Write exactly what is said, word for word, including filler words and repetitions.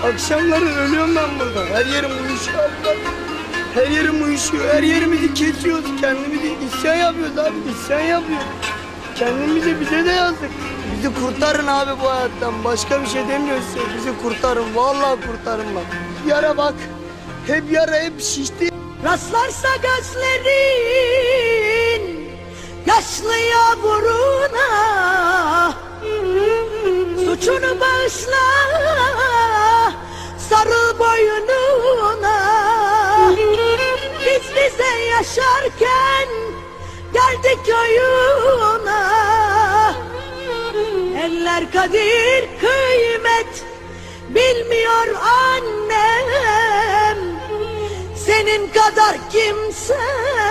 Akşamları ölüyorum ben burada. Her yerim uyuşuyor abi. Her yerim uyuşuyor. Her yerimizi kesiyoruz. Kendimizi isyan yapıyoruz abi. İsyan yapıyoruz. Kendimizi bize de yazdık. Bizi kurtarın abi bu hayattan. Başka bir şey demiyoruz size. Bizi kurtarın. Vallahi kurtarın bak. Yara bak. Hep yara, hep şişti. Rastlarsa gözlerin yaşlı yavruna, suçunu bağışla, sarıl boynuna. Biz bize yaşarken geldik oyuna. Eller kadir kıymet bilmiyor annem, senin kadar kimse